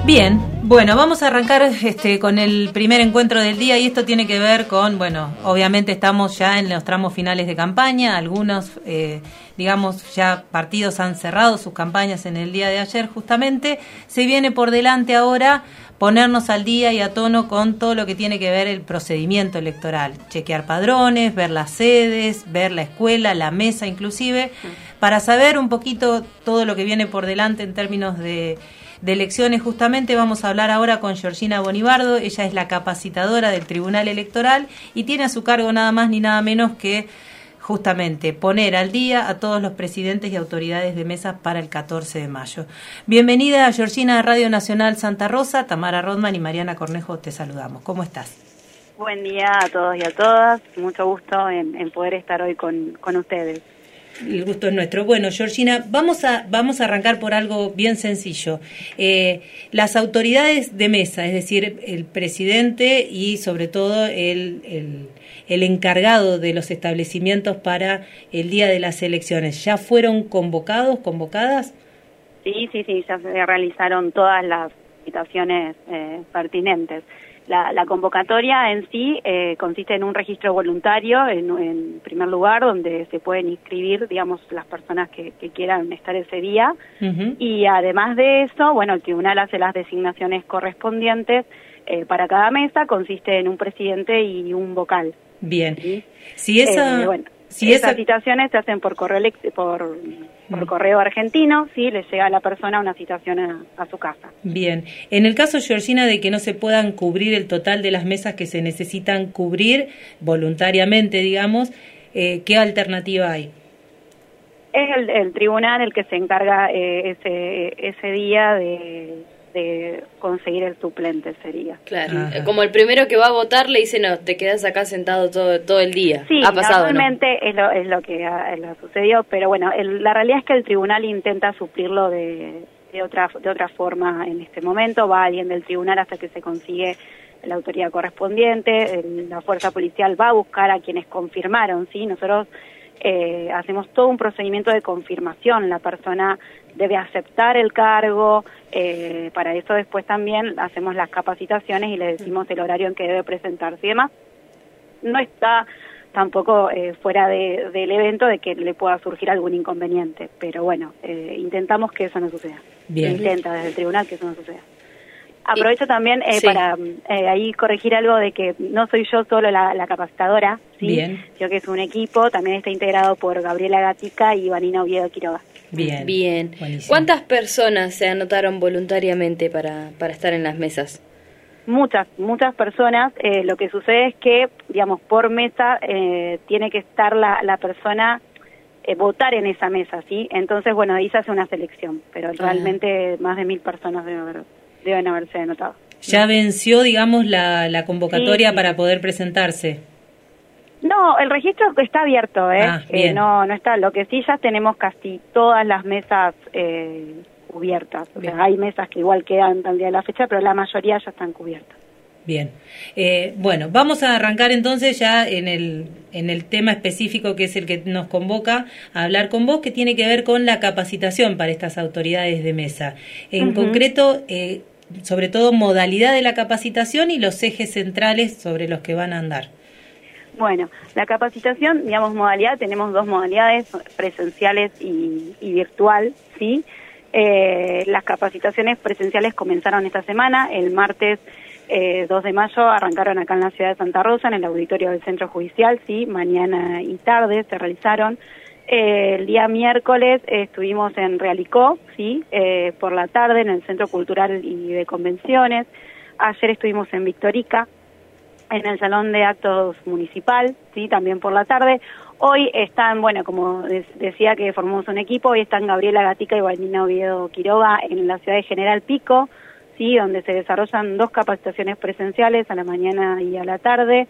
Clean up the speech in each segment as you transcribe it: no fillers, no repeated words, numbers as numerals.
Bien, bueno, vamos a arrancar con el primer encuentro del día y esto tiene que ver con, bueno, obviamente estamos ya en los tramos finales de campaña, algunos, digamos, ya partidos han cerrado sus campañas en el día de ayer justamente, se viene por delante ahora ponernos al día y a tono con todo lo que tiene que ver el procedimiento electoral, chequear padrones, ver las sedes, ver la escuela, la mesa inclusive, para saber un poquito todo lo que viene por delante en términos de elecciones. Justamente vamos a hablar ahora con Georgina Bonibardo, ella es la capacitadora del Tribunal Electoral y tiene a su cargo nada más ni nada menos que justamente poner al día a todos los presidentes y autoridades de mesas para el 14 de mayo. Bienvenida a Georgina de Radio Nacional Santa Rosa, Tamara Rodman y Mariana Cornejo, te saludamos. ¿Cómo estás? Buen día a todos y a todas, mucho gusto en poder estar hoy con ustedes. El gusto es nuestro. Bueno, Georgina, vamos a arrancar por algo bien sencillo. Las autoridades de mesa, es decir, el presidente y sobre todo el encargado de los establecimientos para el día de las elecciones, ¿ya fueron convocadas? Sí, ya se realizaron todas las citaciones pertinentes. La convocatoria en sí consiste en un registro voluntario, en primer lugar, donde se pueden inscribir, digamos, las personas que quieran estar ese día. Uh-huh. Y además de eso, bueno, el tribunal hace las designaciones correspondientes para cada mesa, consiste en un presidente y un vocal. Bien. ¿Sí? Si esas citaciones se hacen por correo por correo argentino, sí, le llega a la persona una citación a su casa. Bien. En el caso, Georgina, de que no se puedan cubrir el total de las mesas que se necesitan cubrir voluntariamente, digamos, ¿qué alternativa hay? Es el tribunal el que se encarga ese día de conseguir el suplente, sería. Claro. Ajá. Como el primero que va a votar le dice, no, te quedas acá sentado todo el día. Sí, ha pasado, normalmente ¿no? es lo que sucedió, pero bueno, la realidad es que el tribunal intenta suplirlo de otra forma en este momento. Va alguien del tribunal hasta que se consigue la autoridad correspondiente, la fuerza policial va a buscar a quienes confirmaron, ¿sí? Nosotros hacemos todo un procedimiento de confirmación, la persona debe aceptar el cargo, para eso después también hacemos las capacitaciones y le decimos el horario en que debe presentarse y demás. No está tampoco fuera del evento de que le pueda surgir algún inconveniente, pero bueno, intentamos que eso no suceda. Bien. Intenta desde el tribunal que eso no suceda. Aprovecho también para ahí corregir algo de que no soy yo solo la capacitadora, ¿sí? Bien. Sino que es un equipo, también está integrado por Gabriela Gatica y Vanina Oviedo Quiroga. Bien. Buenísimo. ¿Cuántas personas se anotaron voluntariamente para estar en las mesas? Muchas personas. Lo que sucede es que, digamos, por mesa tiene que estar la persona, votar en esa mesa, ¿sí? Entonces, bueno, ahí se hace una selección, pero realmente más de 1.000 personas deben haberse anotado. ¿Ya venció, digamos, la convocatoria sí. para poder presentarse? No, el registro está abierto, no está. Lo que sí, ya tenemos casi todas las mesas cubiertas. O sea, hay mesas que igual quedan al día de la fecha, pero la mayoría ya están cubiertas. Bien. Bueno, vamos a arrancar entonces ya en el tema específico que es el que nos convoca a hablar con vos, que tiene que ver con la capacitación para estas autoridades de mesa. En concreto, sobre todo modalidad de la capacitación y los ejes centrales sobre los que van a andar. Bueno, la capacitación, digamos, modalidad, tenemos dos modalidades, presenciales y virtual, ¿sí? Las capacitaciones presenciales comenzaron esta semana, el martes 2 de mayo arrancaron acá en la ciudad de Santa Rosa, en el auditorio del Centro Judicial, ¿sí? Mañana y tarde se realizaron. El día miércoles estuvimos en Realicó, ¿sí? Por la tarde en el Centro Cultural y de Convenciones. Ayer estuvimos en Victorica, en el Salón de Actos Municipal, sí, también por la tarde. Hoy están, bueno, como decía que formamos un equipo, hoy están Gabriela Gatica y Vanina Oviedo Quiroga en la ciudad de General Pico, sí, donde se desarrollan 2 capacitaciones presenciales a la mañana y a la tarde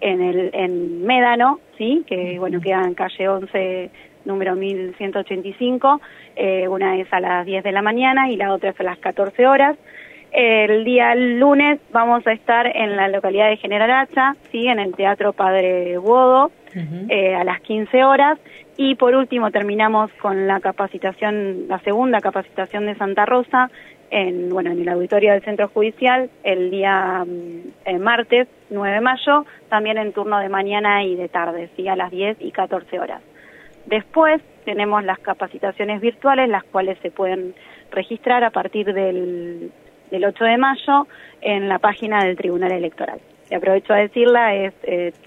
en Médano, sí, que bueno, queda en calle 11, número 1185, una es a las 10 de la mañana y la otra es a las 14 horas. El día lunes vamos a estar en la localidad de General Hacha, ¿sí? En el Teatro Padre Bodo, a las 15 horas. Y por último terminamos con la capacitación, la segunda capacitación de Santa Rosa, en el auditorio del Centro Judicial, el día martes 9 de mayo, también en turno de mañana y de tarde, ¿sí? A las 10 y 14 horas. Después tenemos las capacitaciones virtuales, las cuales se pueden registrar a partir del 8 de mayo en la página del Tribunal Electoral. Y aprovecho a decirla, es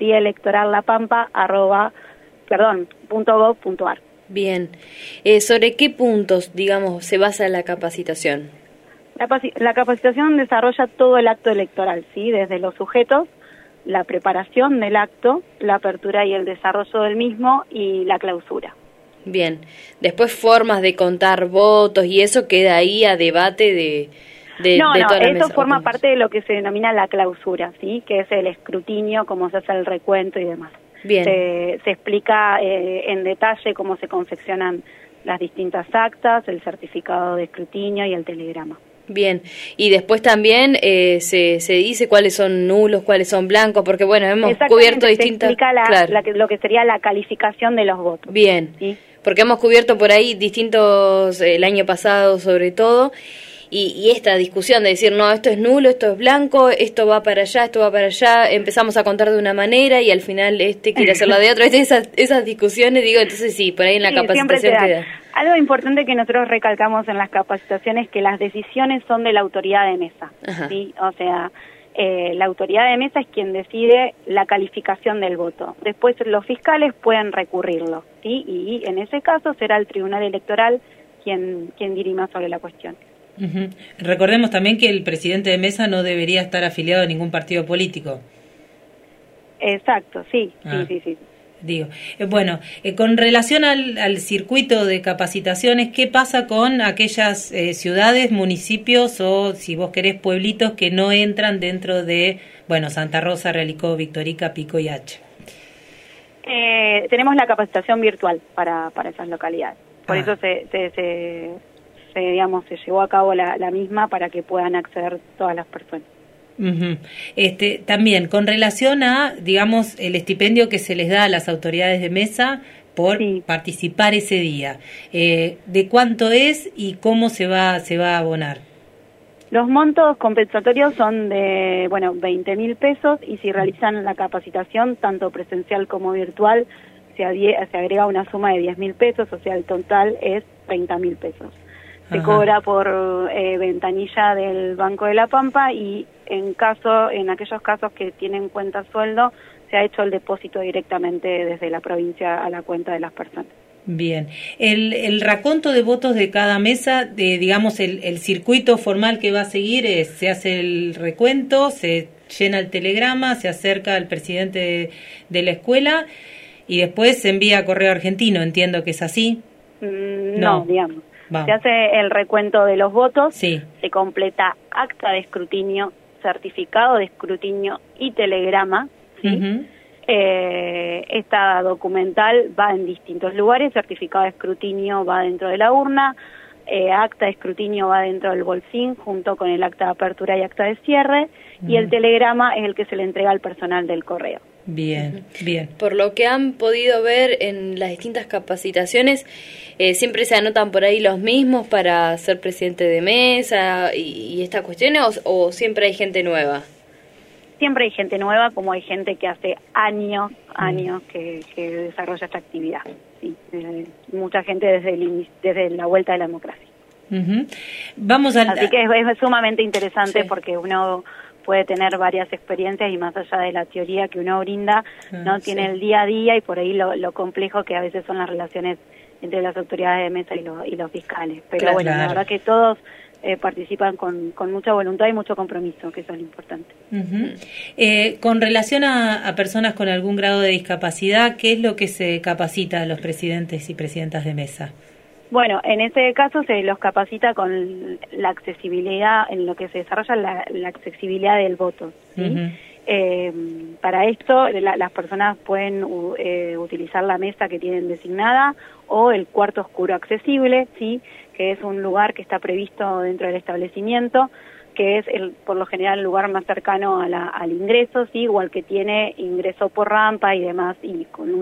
tielectorallapampa.gov.ar. Bien. ¿Sobre qué puntos, digamos, se basa la capacitación? La capacitación desarrolla todo el acto electoral, ¿sí? Desde los sujetos, la preparación del acto, la apertura y el desarrollo del mismo y la clausura. Bien. Después formas de contar votos y eso queda ahí a debate de toda la mesa. Eso forma parte de lo que se denomina la clausura, ¿sí? Que es el escrutinio, cómo se hace el recuento y demás. Bien. Se explica en detalle cómo se confeccionan las distintas actas, el certificado de escrutinio y el telegrama. Bien, y después también se dice cuáles son nulos, cuáles son blancos, porque bueno, hemos cubierto distintas... Se explica lo que sería la calificación de los votos. Bien, ¿sí? Porque hemos cubierto por ahí distintos, el año pasado sobre todo, y esta discusión de decir, no, esto es nulo, esto es blanco, esto va para allá, esto va para allá, empezamos a contar de una manera y al final quiere hacerla de otra, esas discusiones, digo, entonces sí, por ahí en la capacitación queda. Algo importante que nosotros recalcamos en las capacitaciones es que las decisiones son de la autoridad de mesa, ¿sí? O sea, la autoridad de mesa es quien decide la calificación del voto. Después los fiscales pueden recurrirlo, ¿sí? Y en ese caso será el Tribunal Electoral quien dirima sobre la cuestión. Recordemos también que el presidente de mesa no debería estar afiliado a ningún partido político. Exacto, sí. Digo, con relación al circuito de capacitaciones, ¿qué pasa con aquellas ciudades, municipios o, si vos querés, pueblitos que no entran dentro de, Santa Rosa, Realicó, Victorica, Pico y Hacha? Tenemos la capacitación virtual para esas localidades. Por eso se llevó a cabo la misma para que puedan acceder todas las personas. También, con relación a, digamos, el estipendio que se les da a las autoridades de mesa por participar ese día, ¿de cuánto es y cómo se va a abonar? Los montos compensatorios son de, 20.000 pesos y si realizan la capacitación, tanto presencial como virtual, se agrega una suma de 10.000 pesos, o sea, el total es 30.000 pesos. Se cobra por ventanilla del Banco de la Pampa y en aquellos casos que tienen cuenta sueldo, se ha hecho el depósito directamente desde la provincia a la cuenta de las personas. Bien. El raconto de votos de cada mesa, digamos, el circuito formal que va a seguir se hace el recuento, se llena el telegrama, se acerca al presidente de la escuela y después se envía a correo argentino, entiendo que es así. No, digamos. Se hace el recuento de los votos, se completa acta de escrutinio, certificado de escrutinio y telegrama, ¿sí? Esta documental va en distintos lugares, certificado de escrutinio va dentro de la urna, acta de escrutinio va dentro del bolsín junto con el acta de apertura y acta de cierre, y el telegrama es el que se le entrega al personal del correo. Bien. Por lo que han podido ver en las distintas capacitaciones, siempre se anotan por ahí los mismos para ser presidente de mesa y estas cuestiones, o siempre hay gente nueva. Siempre hay gente nueva, como hay gente que hace años que desarrolla esta actividad. Sí, mucha gente desde la vuelta de la democracia. Así que es sumamente interesante porque uno puede tener varias experiencias y más allá de la teoría que uno brinda, no tiene el día a día y por ahí lo complejo que a veces son las relaciones entre las autoridades de mesa y los fiscales. Pero la verdad que todos participan con mucha voluntad y mucho compromiso, que eso es lo importante. Con relación a personas con algún grado de discapacidad, ¿qué es lo que se capacita a los presidentes y presidentas de mesa? Bueno, en ese caso se los capacita con la accesibilidad, en lo que se desarrolla la accesibilidad del voto, ¿sí? Para esto las personas pueden utilizar la mesa que tienen designada o el cuarto oscuro accesible, ¿sí? Que es un lugar que está previsto dentro del establecimiento, que es por lo general el lugar más cercano al ingreso, sí, o al que tiene ingreso por rampa y demás, y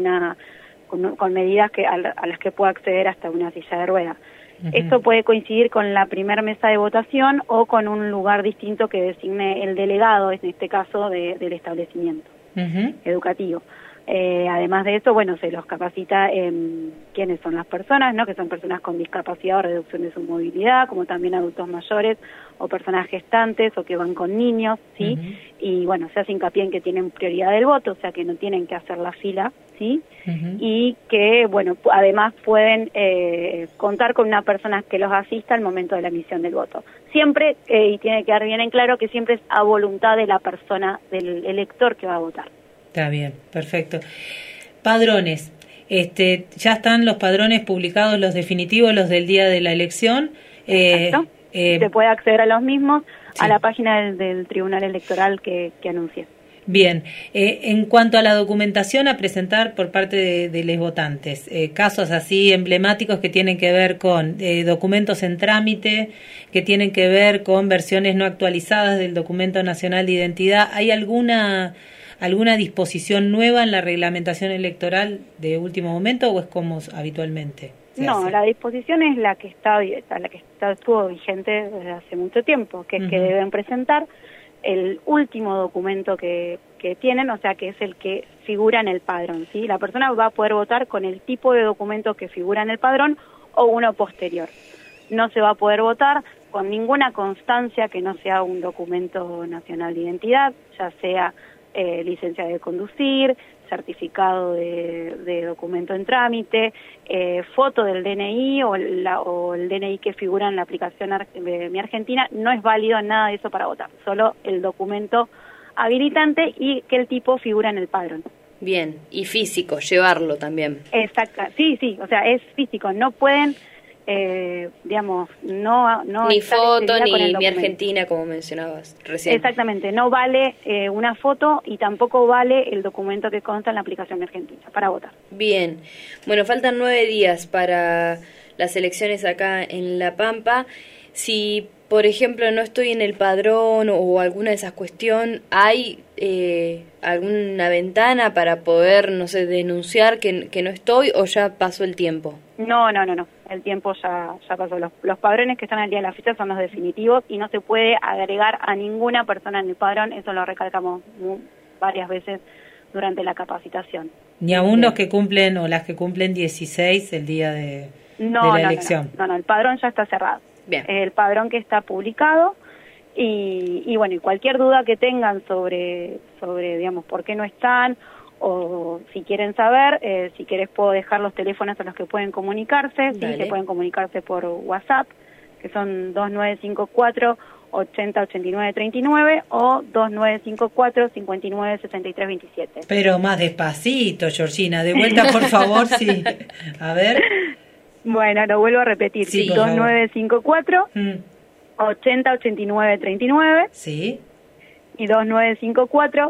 con medidas a las que pueda acceder hasta una silla de ruedas. Esto puede coincidir con la primer mesa de votación o con un lugar distinto que designe el delegado, en este caso, del establecimiento educativo. Además de eso, bueno, se los capacita en quiénes son las personas, ¿no? Que son personas con discapacidad o reducción de su movilidad, como también adultos mayores o personas gestantes o que van con niños, ¿sí? Y bueno, se hace hincapié en que tienen prioridad del voto, o sea que no tienen que hacer la fila, ¿sí? Y que, bueno, además pueden contar con una persona que los asista al momento de la emisión del voto. Siempre, y tiene que quedar bien en claro, que siempre es a voluntad de la persona, del elector que va a votar. Está bien, perfecto. Padrones. Ya están los padrones publicados, los definitivos, los del día de la elección. Exacto. Se puede acceder a los mismos a la página del Tribunal Electoral que anuncié. Bien, en cuanto a la documentación a presentar por parte de los votantes, casos así emblemáticos que tienen que ver con documentos en trámite, que tienen que ver con versiones no actualizadas del Documento Nacional de Identidad, ¿hay alguna disposición nueva en la reglamentación electoral de último momento o es como habitualmente? No, la disposición es la que estuvo vigente desde hace mucho tiempo, que es que deben presentar el último documento que tienen, o sea, que es el que figura en el padrón, ¿sí? La persona va a poder votar con el tipo de documento que figura en el padrón o uno posterior. No se va a poder votar con ninguna constancia que no sea un documento nacional de identidad, ya sea licencia de conducir, certificado de documento en trámite, foto del DNI o el DNI que figura en la aplicación de Mi Argentina. No es válido nada de eso para votar, solo el documento habilitante y que el tipo figura en el padrón. Bien, y físico, llevarlo también. Exacto, sí, o sea, es físico, no pueden, digamos, no ni foto ni Mi Argentina, como mencionabas recién. Exactamente, no vale una foto y tampoco vale el documento que consta en la aplicación Mi Argentina para votar. Bien, bueno, faltan 9 días para las elecciones acá en La Pampa. Si, por ejemplo, no estoy en el padrón o alguna de esas cuestiones, ¿hay alguna ventana para poder, no sé, denunciar que no estoy o ya pasó el tiempo? No, el tiempo ya pasó. Los padrones que están al día de la fecha son los definitivos y no se puede agregar a ninguna persona en el padrón, eso lo recalcamos varias veces durante la capacitación. Ni aún los que cumplen o las que cumplen 16 el día de la elección. No, el padrón ya está cerrado. Bien. El padrón que está publicado y bueno, y cualquier duda que tengan sobre digamos por qué no están o si quieren saber, si querés puedo dejar los teléfonos a los que pueden comunicarse. Sí, se pueden comunicarse por WhatsApp, que son 2954 808939 o 2954 596327. Pero más despacito, Georgina, de vuelta por favor, sí. A ver. Bueno, lo vuelvo a repetir. Sí, 2954 808939. Sí. Y 2954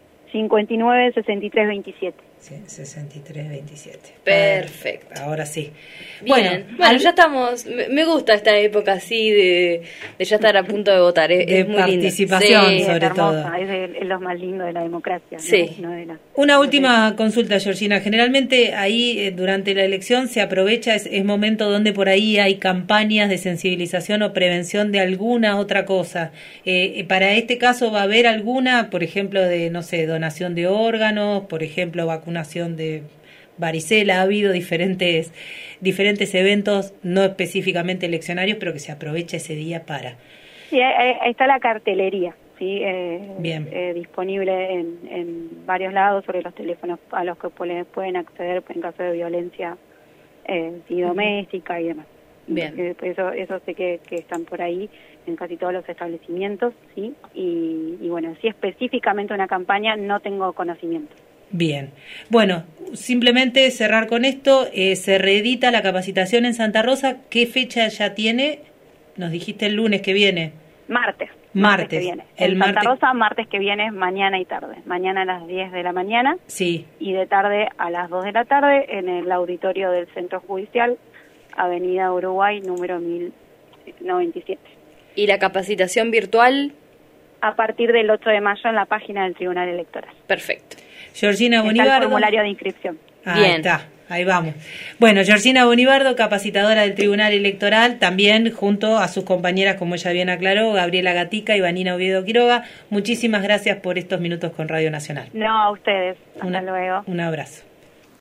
596327. Sí, 6327. Perfecto. Ahora sí. Bien. Bueno, ya estamos. Me gusta esta época así de ya estar a punto de votar. Es muy participación, lindo. sobre es todo. Es lo más lindo de la democracia. Sí. ¿No? Una última consulta, Georgina. Generalmente ahí durante la elección se aprovecha, es momento donde por ahí hay campañas de sensibilización o prevención de alguna otra cosa. Para este caso va a haber alguna, por ejemplo, de, no sé, donación de órganos, por ejemplo, vacunación de varicela. Ha habido diferentes eventos, no específicamente eleccionarios, pero que se aprovecha ese día para. Sí, ahí está la cartelería, sí, Bien. Disponible en varios lados sobre los teléfonos a los que pueden acceder en caso de violencia doméstica y demás. Bien. Eso sé que están por ahí en casi todos los establecimientos, sí, y bueno, si específicamente una campaña no tengo conocimiento. Bien. Bueno, simplemente cerrar con esto, se reedita la capacitación en Santa Rosa. ¿Qué fecha ya tiene? Nos dijiste el lunes que viene. Martes que viene. Santa Rosa, martes que viene, mañana y tarde. Mañana a las 10 de la mañana. Sí. Y de tarde a las 2 de la tarde en el auditorio del Centro Judicial, Avenida Uruguay, número 1097. ¿Y la capacitación virtual? A partir del 8 de mayo en la página del Tribunal Electoral. Perfecto. Georgina Está Bonibardo. el formulario de inscripción. Bien. Está, ahí vamos. Bueno, Georgina Bonibardo, capacitadora del Tribunal Electoral, también junto a sus compañeras, como ella bien aclaró, Gabriela Gatica y Vanina Oviedo Quiroga. Muchísimas gracias por estos minutos con Radio Nacional. No, a ustedes. Hasta luego. Un abrazo.